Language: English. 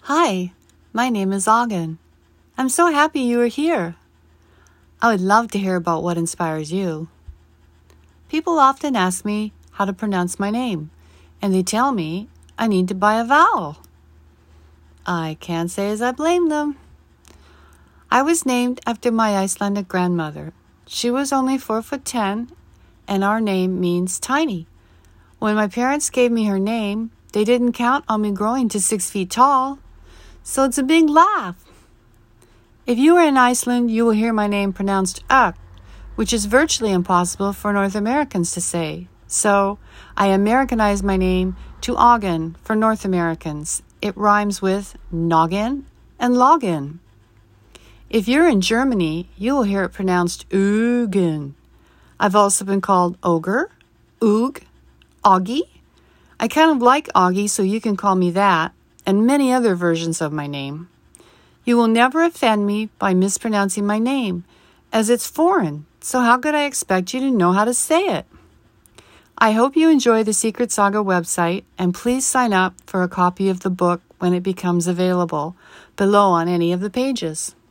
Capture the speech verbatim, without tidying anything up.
Hi, my name is Ogden. I'm so happy you are here. I would love to hear about what inspires you. People often ask me how to pronounce my name, and they tell me I need to buy a vowel. I can't say as I blame them. I was named after my Icelandic grandmother. She was only four foot ten, and our name means tiny. When my parents gave me her name, they didn't count on me growing to six feet tall, so it's a big laugh. If you are in Iceland, you will hear my name pronounced Ök, which is virtually impossible for North Americans to say. So I Americanized my name to Ogden for North Americans. It rhymes with noggin and login. If you're in Germany, you will hear it pronounced Ugen. I've also been called Ogre, Oog, Augie. I kind of like Augie, so you can call me that, and many other versions of my name. You will never offend me by mispronouncing my name, as it's foreign, so how could I expect you to know how to say it? I hope you enjoy the Secret Saga website, and please sign up for a copy of the book when it becomes available, below on any of the pages.